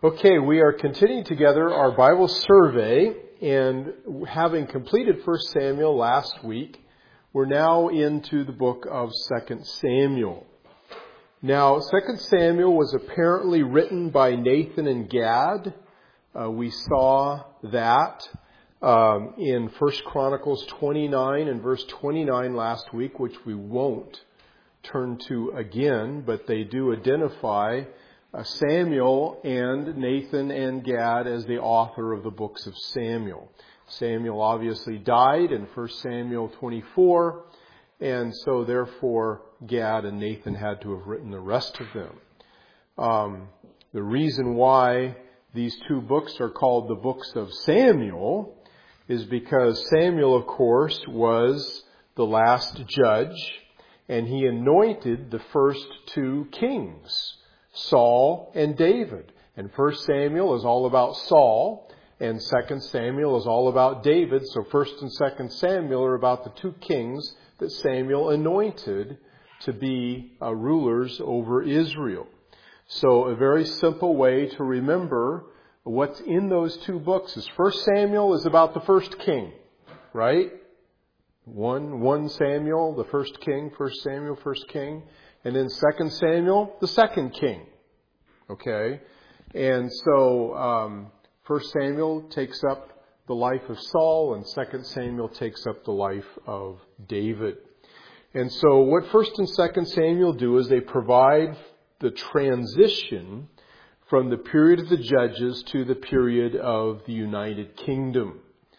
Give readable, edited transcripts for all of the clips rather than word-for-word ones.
Okay, we are continuing together our Bible survey, and having completed 1 Samuel last week, we're now into the book of 2 Samuel. Now, 2 Samuel was apparently written by Nathan and Gad. We saw that in 1 Chronicles 29 and verse 29 last week, which we won't turn to again, but they do identify Samuel and Nathan and Gad as the author of the books of Samuel. Samuel obviously died in 1 Samuel 24, and so therefore Gad and Nathan had to have written the rest of them. The reason why these two books are called the books of Samuel is because Samuel, of course, was the last judge, and he anointed the first two kings, Saul and David. And 1 Samuel is all about Saul, and 2 Samuel is all about David. So 1 and 2 Samuel are about the two kings that Samuel anointed to be rulers over Israel. So a very simple way to remember what's in those two books is 1 Samuel is about the first king, right? 1 Samuel, the first king, 1 Samuel, first king. And then 2 Samuel, the second king. Okay? And so 1 Samuel takes up the life of Saul, and 2 Samuel takes up the life of David. And so what 1 and 2 Samuel do is they provide the transition from the period of the judges to the period of the United Kingdom.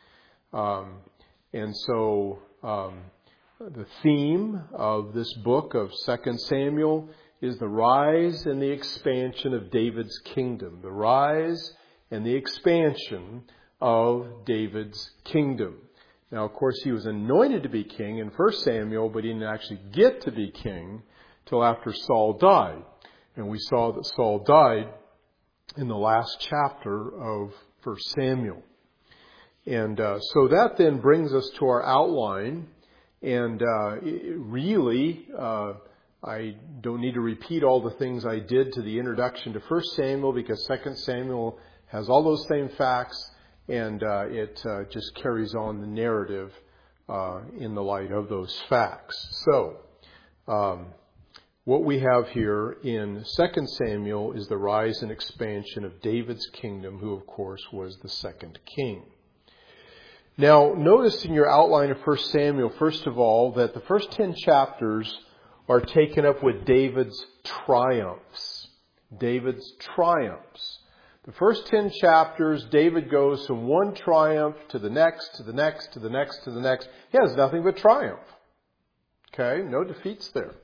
And so the theme of this book of 2 Samuel is the rise and the expansion of David's kingdom. The rise and the expansion of David's kingdom. Now, of course, he was anointed to be king in 1 Samuel, but he didn't actually get to be king till after Saul died. And we saw that Saul died in the last chapter of 1 Samuel. And so that then brings us to our outline. And really, I don't need to repeat all the things I did to the introduction to 1 Samuel, because 2 Samuel has all those same facts, and it just carries on the narrative in the light of those facts. So, what we have here in 2 Samuel is the rise and expansion of David's kingdom, who of course was the second king. Now, notice in your outline of 1 Samuel, first of all, that the first 10 chapters are taken up with David's triumphs. David's triumphs. The first 10 chapters, David goes from one triumph to the next, to the next, to the next, to the next. He has nothing but triumph. Okay? No defeats there.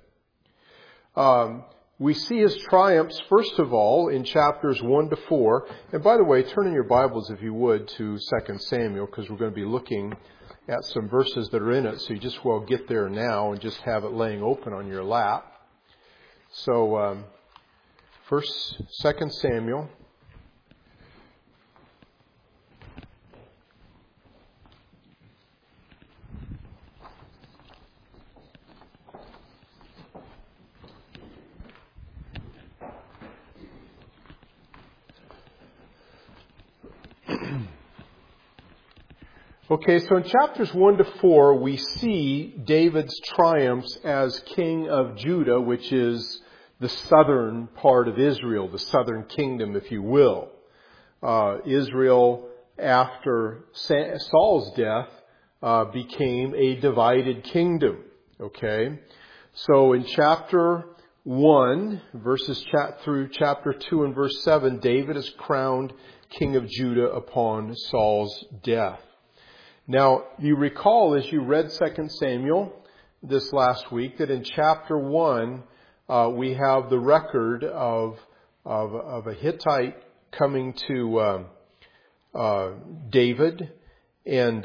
We see his triumphs, first of all, in chapters 1 to 4. And by the way, turn in your Bibles, if you would, to 2 Samuel, because we're going to be looking at some verses that are in it. So you just well get there now and just have it laying open on your lap. So, 2 Samuel. Okay, so in chapters 1 to 4, we see David's triumphs as king of Judah, which is the southern part of Israel, the southern kingdom, if you will. Israel, after Saul's death, became a divided kingdom. Okay, so in chapter 1, through chapter 2 and verse 7, David is crowned king of Judah upon Saul's death. Now, you recall as you read 2 Samuel this last week that in chapter 1 we have the record of a Hittite coming to David and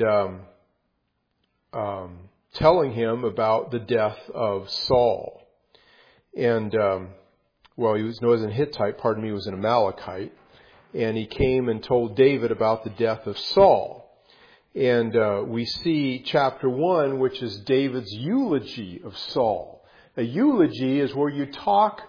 telling him about the death of Saul. And, he wasn't Hittite, he was an Amalekite. And he came and told David about the death of Saul. And we see chapter 1, which is David's eulogy of Saul. A eulogy is where you talk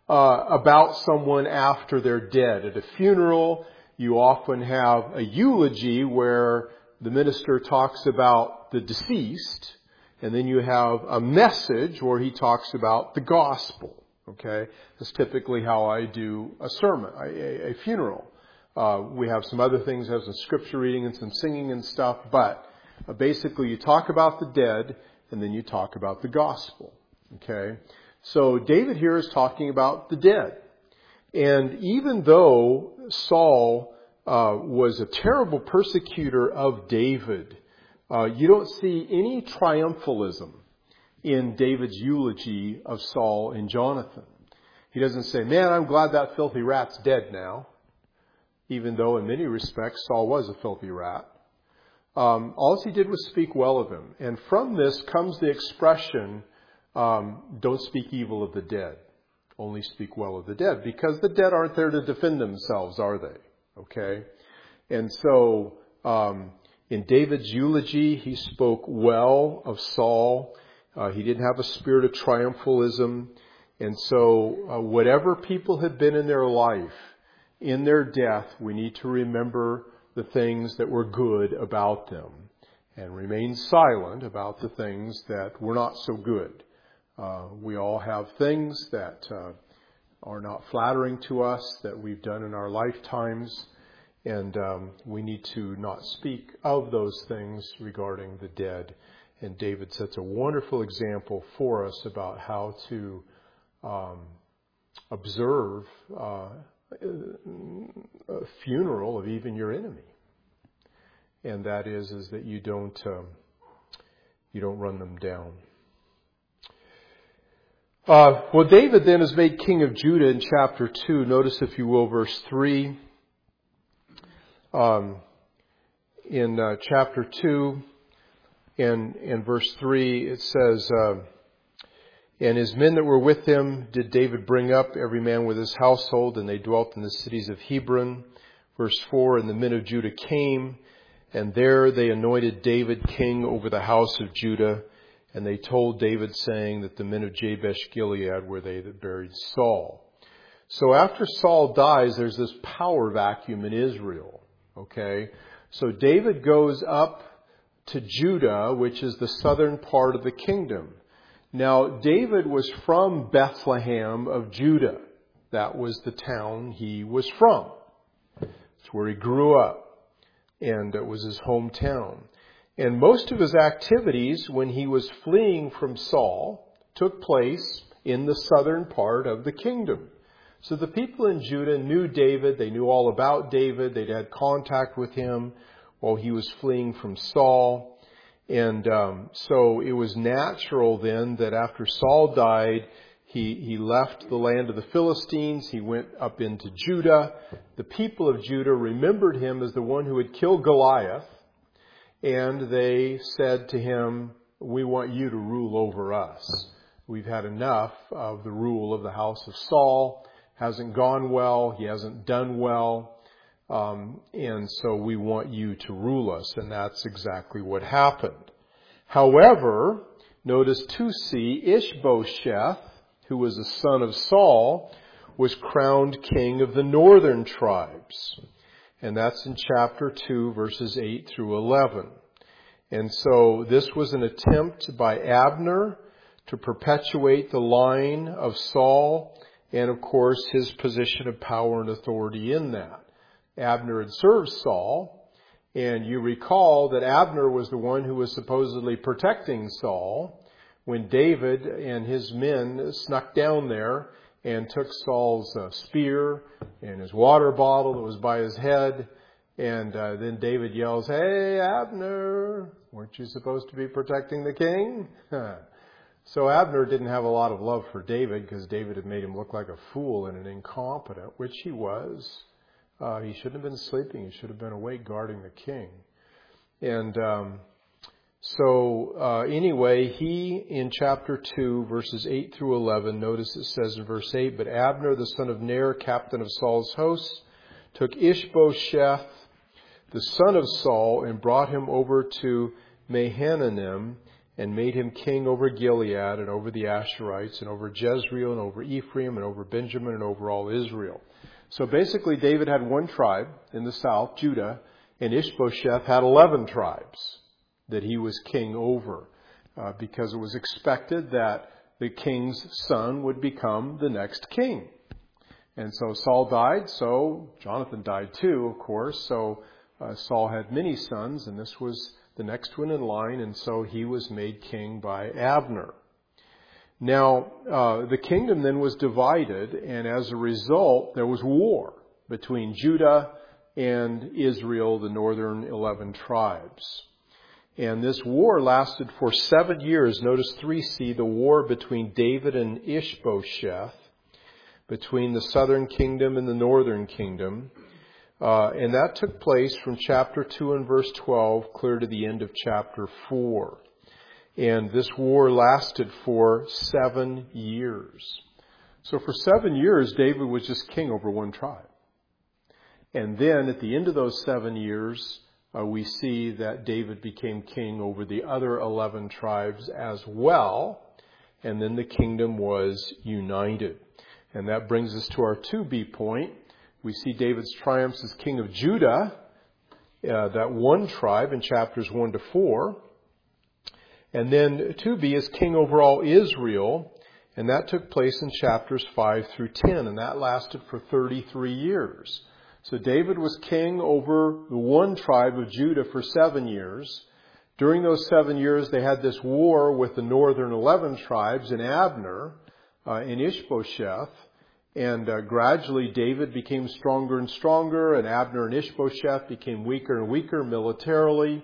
about someone after they're dead. At a funeral, you often have a eulogy where the minister talks about the deceased, and then you have a message where he talks about the gospel. Okay? That's typically how I do a sermon, a funeral. We have some other things, have some scripture reading and some singing and stuff, but basically you talk about the dead and then you talk about the gospel. Okay? So David here is talking about the dead. And even though Saul was a terrible persecutor of David, you don't see any triumphalism in David's eulogy of Saul and Jonathan. He doesn't say, man, I'm glad that filthy rat's dead now. Even though in many respects Saul was a filthy rat. All he did was speak well of him. And from this comes the expression, don't speak evil of the dead. Only speak well of the dead. Because the dead aren't there to defend themselves, are they? Okay? And so, in David's eulogy, he spoke well of Saul. He didn't have a spirit of triumphalism. And so, whatever people had been in their life, in their death, we need to remember the things that were good about them and remain silent about the things that were not so good. We all have things that are not flattering to us that we've done in our lifetimes, and we need to not speak of those things regarding the dead. And David sets a wonderful example for us about how to observe a funeral of even your enemy, and that is that you don't run them down. Well, David then is made king of Judah in chapter 2. Notice, if you will, verse 3. In chapter 2 and in verse 3, it says, and his men that were with him did David bring up, every man with his household, and they dwelt in the cities of Hebron. Verse 4, and the men of Judah came, and there they anointed David king over the house of Judah. And they told David, saying that the men of Jabesh Gilead were they that buried Saul. So after Saul dies, there's this power vacuum in Israel. Okay? So David goes up to Judah, which is the southern part of the kingdom. Now, David was from Bethlehem of Judah. That was the town he was from. It's where he grew up. And it was his hometown. And most of his activities when he was fleeing from Saul took place in the southern part of the kingdom. So the people in Judah knew David. They knew all about David. They'd had contact with him while he was fleeing from Saul. And so it was natural then that after Saul died, he left the land of the Philistines. He went up into Judah. The people of Judah remembered him as the one who had killed Goliath. And they said to him, we want you to rule over us. We've had enough of the rule of the house of Saul. Hasn't gone well. He hasn't done well. And so we want you to rule us. And that's exactly what happened. However, notice 2c, Ishbosheth, who was a son of Saul, was crowned king of the northern tribes. And that's in chapter 2, verses 8 through 11. And so this was an attempt by Abner to perpetuate the line of Saul and, of course, his position of power and authority in that. Abner had served Saul, and you recall that Abner was the one who was supposedly protecting Saul when David and his men snuck down there and took Saul's spear and his water bottle that was by his head. And then David yells, hey, Abner, weren't you supposed to be protecting the king? So Abner didn't have a lot of love for David because David had made him look like a fool and an incompetent, which he was. He shouldn't have been sleeping. He should have been awake guarding the king. And anyway, he, in chapter 2, verses 8 through 11, notice it says in verse 8, but Abner, the son of Ner, captain of Saul's hosts, took Ishbosheth, the son of Saul, and brought him over to Mahanaim, and made him king over Gilead and over the Asherites and over Jezreel and over Ephraim and over Benjamin and over all Israel. So basically David had one tribe in the south, Judah, and Ishbosheth had 11 tribes that he was king over because it was expected that the king's son would become the next king. And so Saul died, so Jonathan died too, of course. So Saul had many sons, and this was the next one in line, and so he was made king by Abner. Now, the kingdom then was divided, and as a result, there was war between Judah and Israel, the northern 11 tribes. And this war lasted for 7 years. Notice 3c, the war between David and Ishbosheth, between the southern kingdom and the northern kingdom. And that took place from chapter 2 and verse 12 clear to the end of chapter 4. And this war lasted for 7 years. So for 7 years, David was just king over one tribe. And then at the end of those 7 years, we see that David became king over the other 11 tribes as well. And then the kingdom was united. And that brings us to our 2b point. We see David's triumphs as king of Judah, that one tribe in chapters 1 to 4. And then 2b is king over all Israel. And that took place in chapters 5 through 10. And that lasted for 33 years. So David was king over the one tribe of Judah for 7 years. During those 7 years, they had this war with the northern 11 tribes in Abner, in Ishbosheth. And gradually David became stronger and stronger, and Abner and Ishbosheth became weaker and weaker militarily.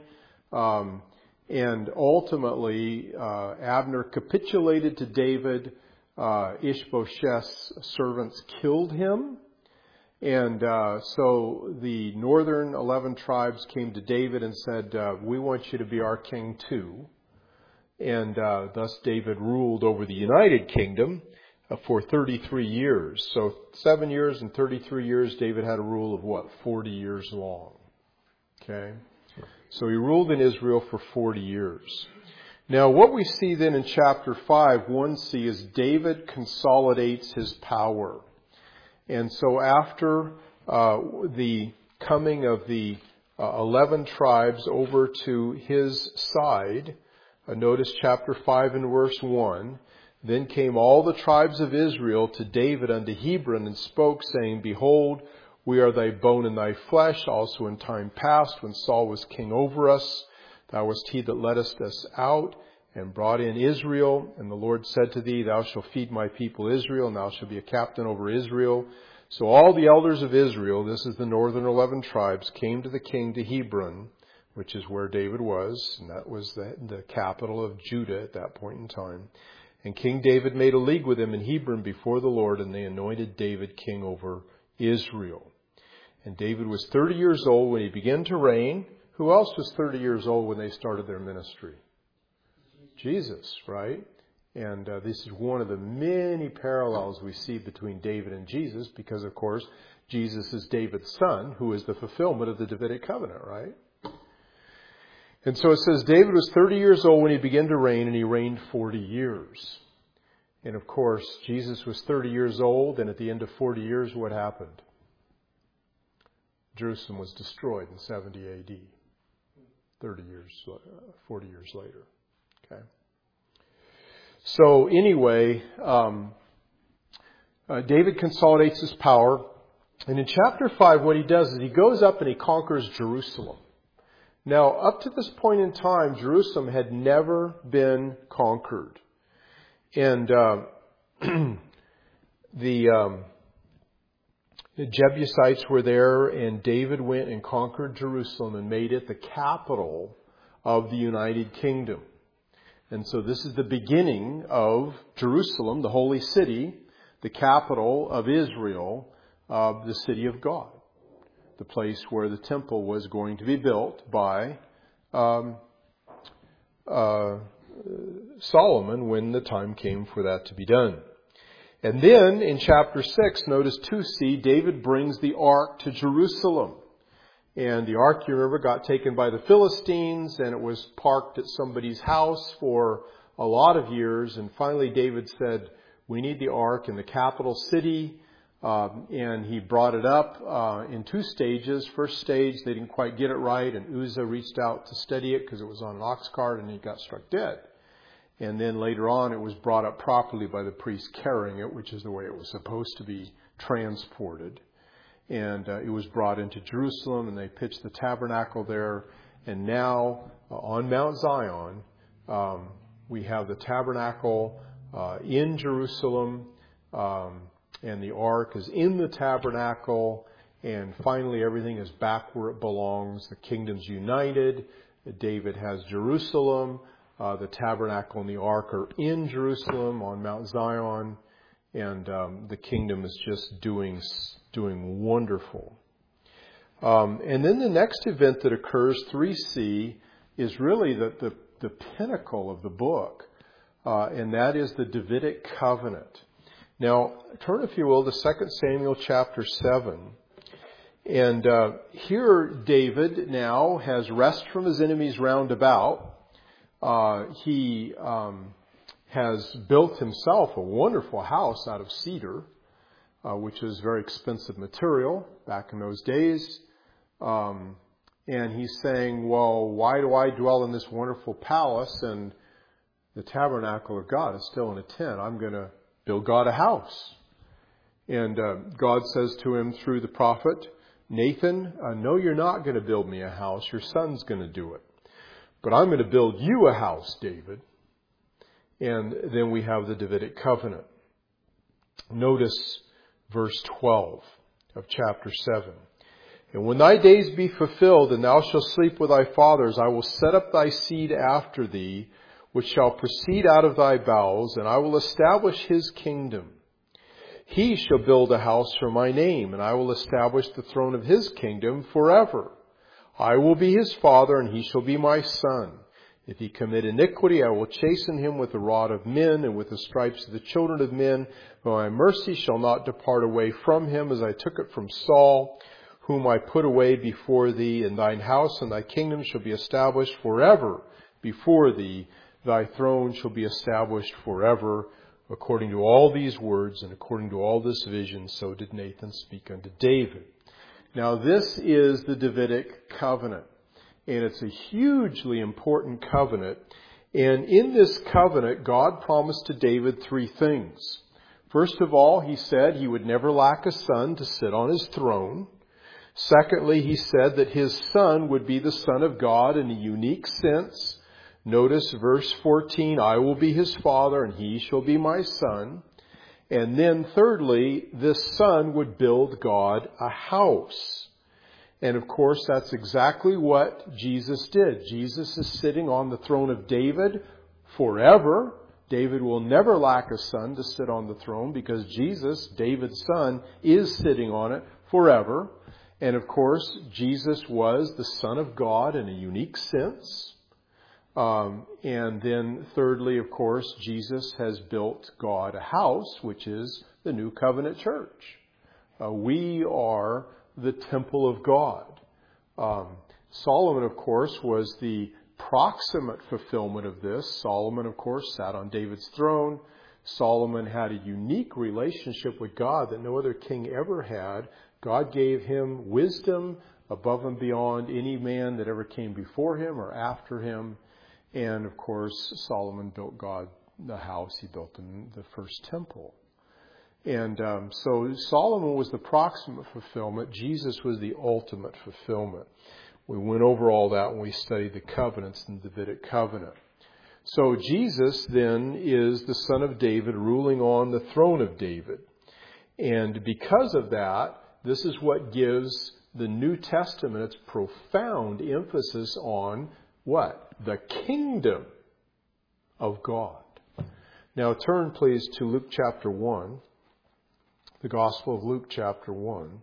And ultimately, Abner capitulated to David. Ishbosheth's servants killed him. And so the northern 11 tribes came to David and said, we want you to be our king too. And thus David ruled over the united kingdom for 33 years. So 7 years and 33 years, David had a rule of 40 years long. Okay? So he ruled in Israel for 40 years. Now what we see then in chapter 5, 1c, is David consolidates his power. And so after the coming of the 11 tribes over to his side, notice chapter 5 and verse 1, then came all the tribes of Israel to David unto Hebron and spoke, saying, Behold, we are thy bone and thy flesh. Also in time past, when Saul was king over us, thou wast he that leddest us out and brought in Israel. And the Lord said to thee, Thou shalt feed my people Israel, and thou shalt be a captain over Israel. So all the elders of Israel, this is the northern 11 tribes, came to the king to Hebron, which is where David was, and that was the capital of Judah at that point in time. And King David made a league with him in Hebron before the Lord, and they anointed David king over Israel. And David was 30 years old when he began to reign. Who else was 30 years old when they started their ministry? Jesus, right? And this is one of the many parallels we see between David and Jesus, because, of course, Jesus is David's son, who is the fulfillment of the Davidic covenant, right? And so it says David was 30 years old when he began to reign, and he reigned 40 years. And, of course, Jesus was 30 years old, and at the end of 40 years, what happened? Jerusalem was destroyed in 70 A.D., 40 years later. Okay. So anyway, David consolidates his power. And in chapter 5, what he does is he goes up and he conquers Jerusalem. Now, up to this point in time, Jerusalem had never been conquered. And the Jebusites were there, and David went and conquered Jerusalem and made it the capital of the United Kingdom. And so this is the beginning of Jerusalem, the holy city, the capital of Israel, the city of God, the place where the temple was going to be built by Solomon when the time came for that to be done. And then in chapter 6, notice 2c, David brings the ark to Jerusalem. And the ark, you remember, got taken by the Philistines, and it was parked at somebody's house for a lot of years. And finally David said, we need the ark in the capital city. And he brought it up in two stages. First stage, they didn't quite get it right, and Uzzah reached out to steady it because it was on an ox cart, and he got struck dead. And then later on, it was brought up properly by the priest carrying it, which is the way it was supposed to be transported. And it was brought into Jerusalem, and they pitched the tabernacle there. And now, on Mount Zion, we have the tabernacle in Jerusalem, and the ark is in the tabernacle, and finally everything is back where it belongs. The kingdom's united. David has Jerusalem. The tabernacle and the ark are in Jerusalem on Mount Zion, and the kingdom is just doing wonderful. And then the next event that occurs, 3C, is really the pinnacle of the book, and that is the Davidic covenant. Now, turn, if you will, to 2 Samuel chapter 7. And here David now has rest from his enemies round about. He has built himself a wonderful house out of cedar, which is very expensive material back in those days. And he's saying, well, why do I dwell in this wonderful palace and the tabernacle of God is still in a tent? I'm going to build God a house. And God says to him through the prophet Nathan, no, you're not going to build me a house. Your son's going to do it. But I'm going to build you a house, David. And then we have the Davidic covenant. Notice verse 12 of chapter 7. And when thy days be fulfilled, and thou shalt sleep with thy fathers, I will set up thy seed after thee, which shall proceed out of thy bowels, and I will establish his kingdom. He shall build a house for my name, and I will establish the throne of his kingdom forever. I will be his father, and he shall be my son. If he commit iniquity, I will chasten him with the rod of men, and with the stripes of the children of men. But my mercy shall not depart away from him, as I took it from Saul, whom I put away before thee. And thine house and thy kingdom shall be established forever before thee. Thy throne shall be established forever. According to all these words and according to all this vision, so did Nathan speak unto David. Now this is the Davidic covenant, and it's a hugely important covenant. And in this covenant, God promised to David three things. First of all, he said he would never lack a son to sit on his throne. Secondly, he said that his son would be the Son of God in a unique sense. Notice verse 14, I will be his father and he shall be my son. And then thirdly, this son would build God a house. And of course, that's exactly what Jesus did. Jesus is sitting on the throne of David forever. David will never lack a son to sit on the throne because Jesus, David's son, is sitting on it forever. And of course, Jesus was the Son of God in a unique sense. And then thirdly, of course, Jesus has built God a house, which is the New Covenant Church. We are the temple of God. Solomon, of course, was the proximate fulfillment of this. Solomon, of course, sat on David's throne. Solomon had a unique relationship with God that no other king ever had. God gave him wisdom above and beyond any man that ever came before him or after him. And, of course, Solomon built God the house. He built the first temple. And so Solomon was the proximate fulfillment. Jesus was the ultimate fulfillment. We went over all that when we studied the covenants in the Davidic covenant. So Jesus then is the son of David ruling on the throne of David. And because of that, this is what gives the New Testament its profound emphasis on what? The kingdom of God. Now turn please to Luke chapter 1. The Gospel of Luke chapter 1.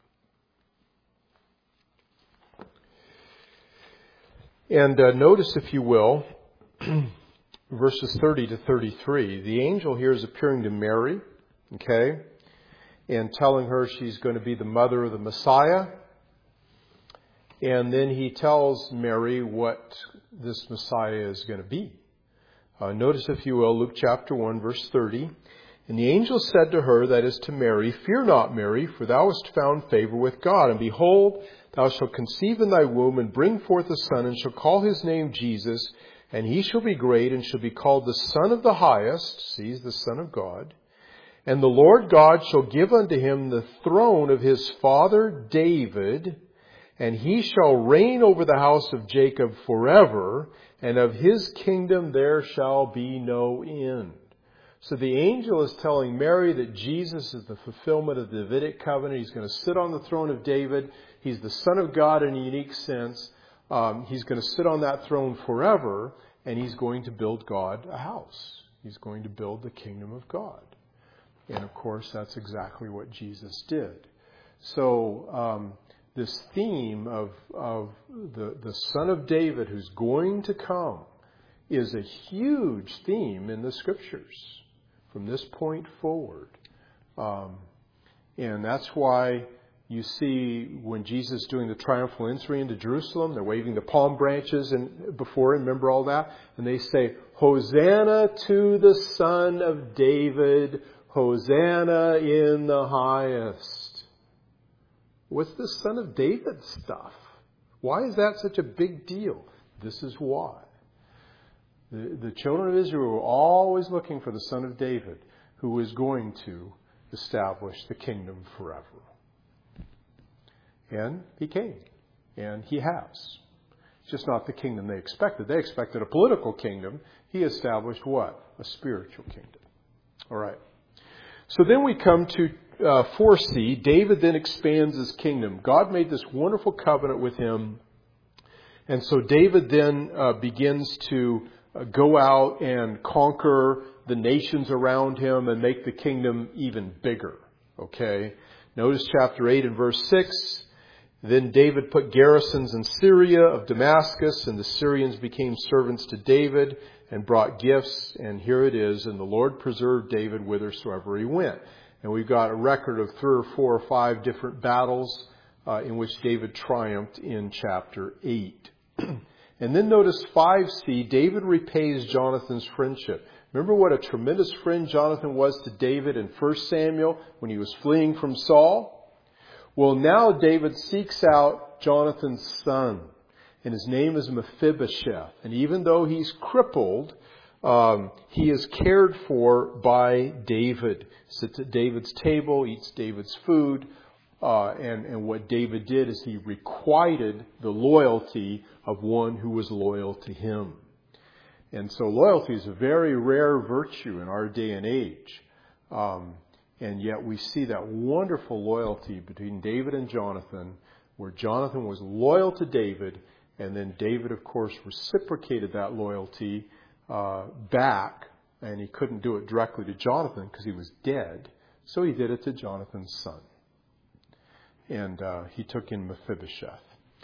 And notice, if you will, verses 30 to 33. The angel here is appearing to Mary, okay, and telling her she's going to be the mother of the Messiah. And then he tells Mary what this Messiah is going to be. Notice, if you will, Luke chapter 1, verse 30. And the angel said to her, that is to Mary, Fear not, Mary, for thou hast found favor with God. And behold, thou shalt conceive in thy womb, and bring forth a son, and shall call his name Jesus. And he shall be great, and shall be called the Son of the Highest. See, he's the Son of God. And the Lord God shall give unto him the throne of his father David, and he shall reign over the house of Jacob forever, and of his kingdom there shall be no end. So the angel is telling Mary that Jesus is the fulfillment of the Davidic covenant. He's going to sit on the throne of David. He's the Son of God in a unique sense. He's going to sit on that throne forever, and he's going to build God a house. He's going to build the kingdom of God. And of course, that's exactly what Jesus did. So this theme of the Son of David who's going to come is a huge theme in the Scriptures from this point forward. And that's why you see when Jesus is doing the triumphal entry into Jerusalem, they're waving the palm branches before him. Remember all that? And they say, Hosanna to the Son of David, Hosanna in the highest. What's the Son of David stuff? Why is that such a big deal? This is why. The children of Israel were always looking for the Son of David, who was going to establish the kingdom forever. And he came. And he has. It's just not the kingdom they expected. They expected a political kingdom. He established what? A spiritual kingdom. All right. So then we come to 4c. David then expands his kingdom. God made this wonderful covenant with him. And so David then begins to go out and conquer the nations around him and make the kingdom even bigger. Okay. Notice chapter 8 and verse 6. Then David put garrisons in Syria of Damascus, and the Syrians became servants to David and brought gifts. And here it is. And the Lord preserved David whithersoever he went. And we've got a record of 3 or 4 or 5 different battles in which David triumphed in chapter 8. And then notice 5c, David repays Jonathan's friendship. Remember what a tremendous friend Jonathan was to David in 1 Samuel when he was fleeing from Saul? Well, now David seeks out Jonathan's son, and his name is Mephibosheth. And even though he's crippled, he is cared for by David. Sits at David's table, eats David's food. And what David did is he requited the loyalty of one who was loyal to him. And so loyalty is a very rare virtue in our day and age. And yet we see that wonderful loyalty between David and Jonathan, where Jonathan was loyal to David, and then David, of course, reciprocated that loyalty back. And he couldn't do it directly to Jonathan because he was dead. So he did it to Jonathan's son. And he took in Mephibosheth.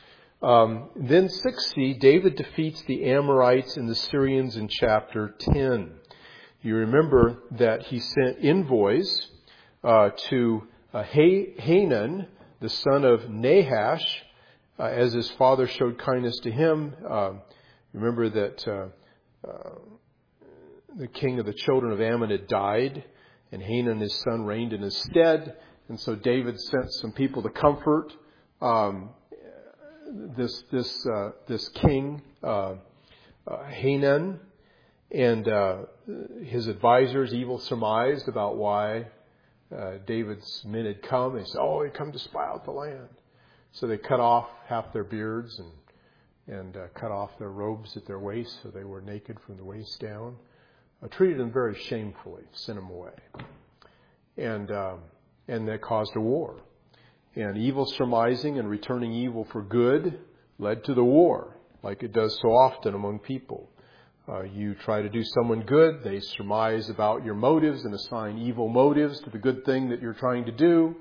Then 6c, David defeats the Amorites and the Syrians in chapter 10. You remember that he sent envoys to Hanun, the son of Nahash, as his father showed kindness to him. Remember that the king of the children of Ammon had died, and Hanun, his son, reigned in his stead. And so David sent some people to comfort this king, Hanun, and his advisors evil surmised about why David's men had come. They said, he'd come to spy out the land. So they cut off half their beards and cut off their robes at their waist, so they were naked from the waist down. Treated them very shamefully, sent them away. And that caused a war. And evil surmising and returning evil for good led to the war, like it does so often among people. You try to do someone good, they surmise about your motives and assign evil motives to the good thing that you're trying to do.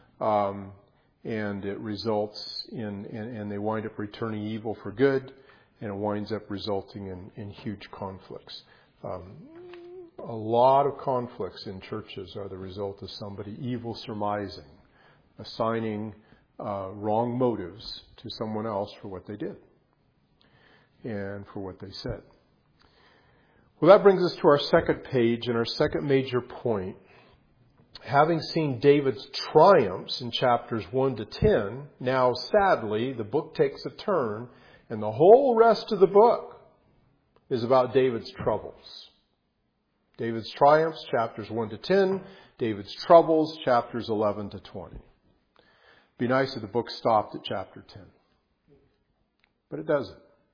And it results and they wind up returning evil for good, and it winds up resulting in huge conflicts. A lot of conflicts in churches are the result of somebody evil surmising, assigning wrong motives to someone else for what they did and for what they said. Well, that brings us to our second page and our second major point. Having seen David's triumphs in chapters 1 to 10, now sadly the book takes a turn and the whole rest of the book is about David's troubles. David's triumphs, chapters 1 to 10. David's troubles, chapters 11 to 20. It'd be nice if the book stopped at chapter 10. But it doesn't.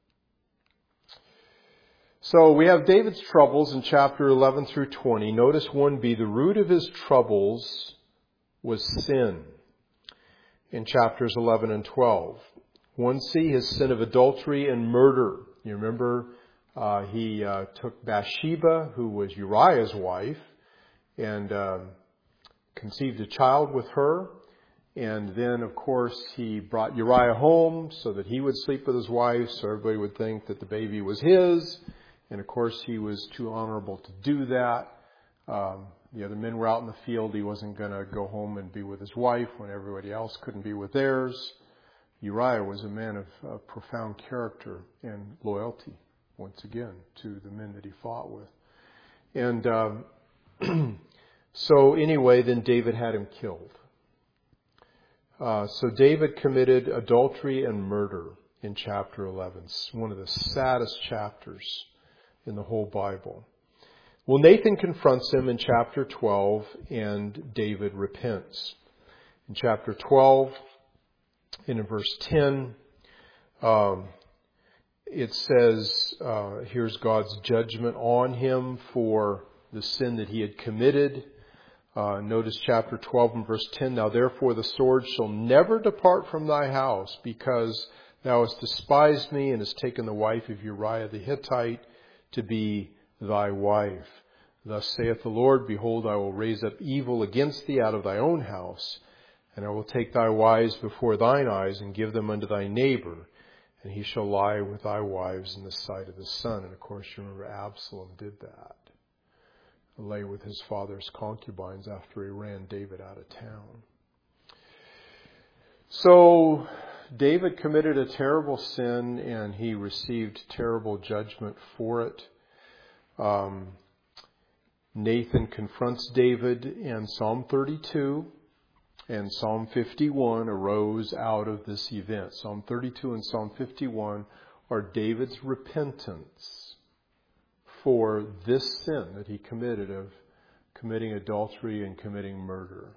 So we have David's troubles in chapter 11 through 20. Notice 1b, the root of his troubles was sin in chapters 11 and 12. 1c, his sin of adultery and murder. You remember he took Bathsheba, who was Uriah's wife, and conceived a child with her. And then, of course, he brought Uriah home so that he would sleep with his wife, so everybody would think that the baby was his. And, of course, he was too honorable to do that. The other men were out in the field. He wasn't going to go home and be with his wife when everybody else couldn't be with theirs. Uriah was a man of profound character and loyalty, once again, to the men that he fought with. And so anyway, then David had him killed. So David committed adultery and murder in chapter 11. It's one of the saddest chapters in the whole Bible. Well, Nathan confronts him in chapter 12, and David repents. In chapter 12, and in verse 10, it says, here's God's judgment on him for the sin that he had committed. Notice chapter 12 and verse 10. Now therefore the sword shall never depart from thy house, because thou hast despised me and hast taken the wife of Uriah the Hittite to be thy wife. Thus saith the Lord, behold, I will raise up evil against thee out of thy own house, and I will take thy wives before thine eyes and give them unto thy neighbor, and he shall lie with thy wives in the sight of the sun. And of course you remember Absalom did that. Lay with his father's concubines after he ran David out of town. So David committed a terrible sin and he received terrible judgment for it. Nathan confronts David in Psalm 32 and Psalm 51 arose out of this event. Psalm 32 and Psalm 51 are David's repentance for this sin that he committed of committing adultery and committing murder.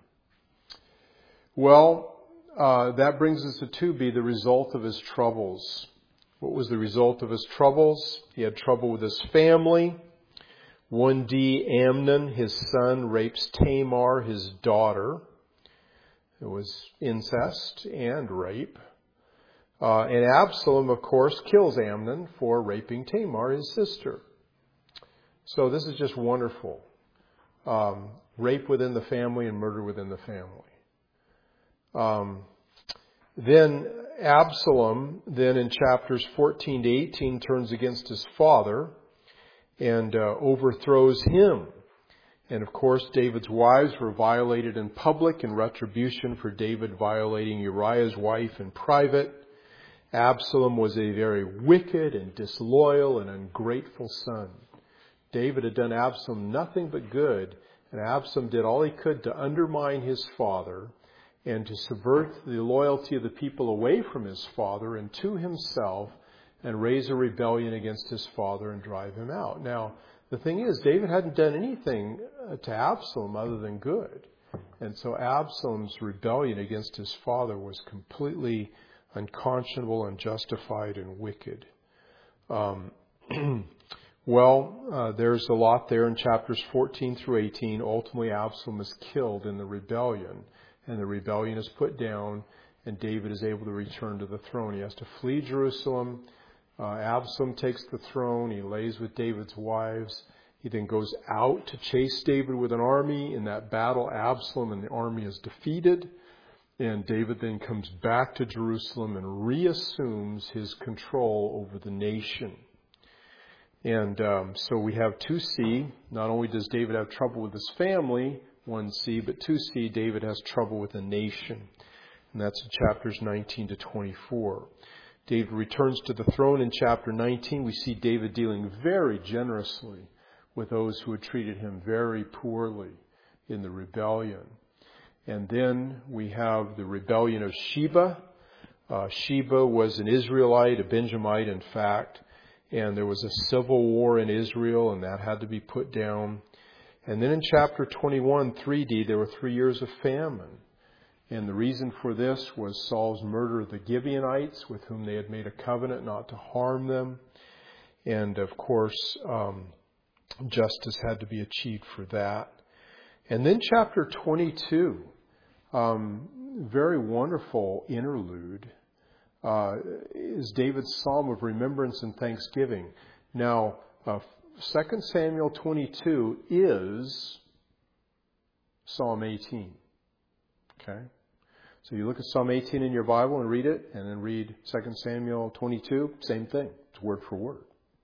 Well, that brings us to 2b, the result of his troubles. What was the result of his troubles? He had trouble with his family. 1d, Amnon, his son, rapes Tamar, his daughter. It was incest and rape. And Absalom, of course, kills Amnon for raping Tamar, his sister. So this is just wonderful. Rape within the family and murder within the family. Then Absalom, in chapters 14 to 18, turns against his father and overthrows him. And of course, David's wives were violated in public in retribution for David violating Uriah's wife in private. Absalom was a very wicked and disloyal and ungrateful son. David had done Absalom nothing but good, and Absalom did all he could to undermine his father and to subvert the loyalty of the people away from his father and to himself and raise a rebellion against his father and drive him out. Now, the thing is, David hadn't done anything to Absalom other than good. And so Absalom's rebellion against his father was completely unconscionable, unjustified, and wicked. There's a lot there in chapters 14 through 18. Ultimately, Absalom is killed in the rebellion, and the rebellion is put down, and David is able to return to the throne. He has to flee Jerusalem. Absalom takes the throne. He lays with David's wives. He then goes out to chase David with an army. In that battle, Absalom and the army is defeated. And David then comes back to Jerusalem and reassumes his control over the nation. And so we have 2c. Not only does David have trouble with his family, 1c, but 2c, David has trouble with the nation. And that's in chapters 19 to 24. David returns to the throne in chapter 19. We see David dealing very generously with those who had treated him very poorly in the rebellion. And then we have the rebellion of Sheba. Sheba was an Israelite, a Benjamite in fact, and there was a civil war in Israel, and that had to be put down. And then in chapter 21, 3d, there were 3 years of famine. And the reason for this was Saul's murder of the Gibeonites, with whom they had made a covenant not to harm them. And of course, justice had to be achieved for that. And then chapter 22, very wonderful interlude, is David's psalm of remembrance and thanksgiving. Now, 2 Samuel 22 is Psalm 18. Okay? So you look at Psalm 18 in your Bible and read it, and then read 2 Samuel 22, same thing. It's word for word.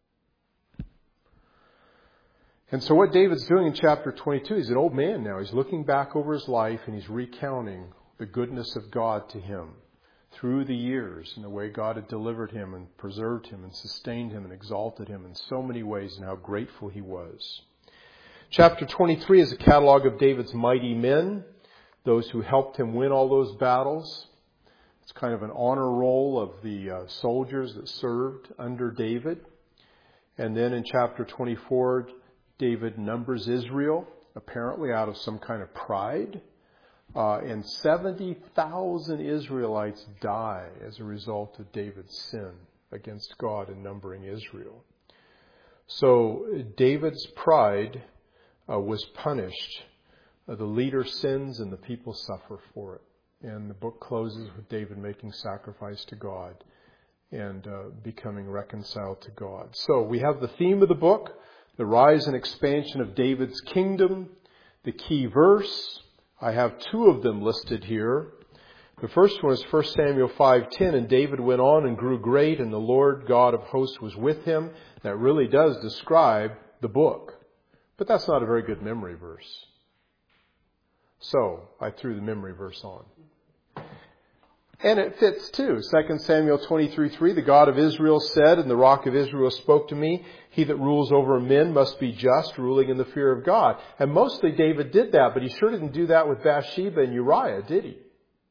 And so what David's doing in chapter 22, he's an old man now. He's looking back over his life and he's recounting the goodness of God to him through the years and the way God had delivered him and preserved him and sustained him and exalted him in so many ways and how grateful he was. Chapter 23 is a catalog of David's mighty men, those who helped him win all those battles. It's kind of an honor roll of the soldiers that served under David. And then in chapter 24, David numbers Israel, apparently out of some kind of pride. And 70,000 Israelites die as a result of David's sin against God in numbering Israel. So David's pride was punished. The leader sins and the people suffer for it. And the book closes with David making sacrifice to God and becoming reconciled to God. So we have the theme of the book, the rise and expansion of David's kingdom, the key verse. I have 2 of them listed here. The first one is 1 Samuel 5:10, and David went on and grew great, and the Lord God of hosts was with him. That really does describe the book. But that's not a very good memory verse. So I threw the memory verse on. And it fits too. 2 Samuel 23:3, the God of Israel said, and the Rock of Israel spoke to me, he that rules over men must be just, ruling in the fear of God. And mostly David did that, but he sure didn't do that with Bathsheba and Uriah, did he?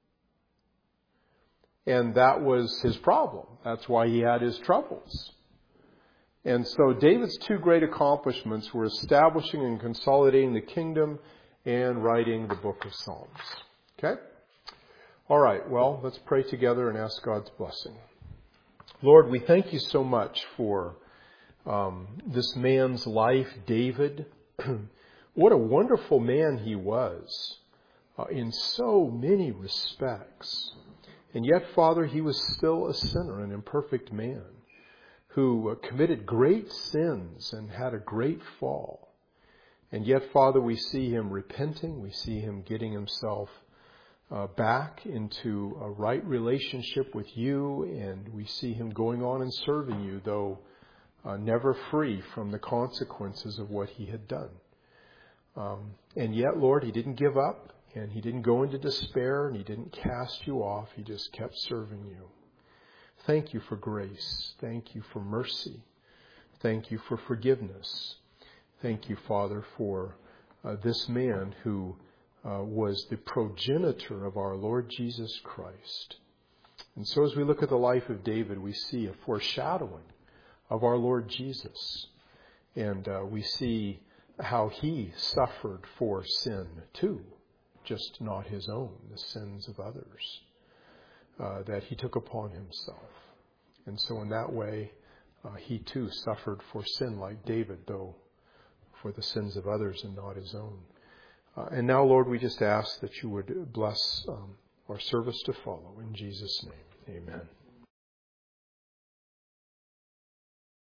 And that was his problem. That's why he had his troubles. And so David's 2 great accomplishments were establishing and consolidating the kingdom and writing the book of Psalms. Okay? All right, well, let's pray together and ask God's blessing. Lord, we thank you so much for this man's life, David. What a wonderful man he was in so many respects. And yet, Father, he was still a sinner, an imperfect man who committed great sins and had a great fall. And yet, Father, we see him repenting. We see him getting himself back into a right relationship with you. And we see him going on and serving you, though never free from the consequences of what he had done. And yet, Lord, he didn't give up. And he didn't go into despair. And he didn't cast you off. He just kept serving you. Thank you for grace. Thank you for mercy. Thank you for forgiveness. Thank you, Father, for this man who was the progenitor of our Lord Jesus Christ. And so as we look at the life of David, we see a foreshadowing of our Lord Jesus. And we see how he suffered for sin too, just not his own, the sins of others, that he took upon himself. And so in that way, he too suffered for sin like David, though for the sins of others and not his own. And now, Lord, we just ask that you would bless our service to follow. In Jesus' name, amen.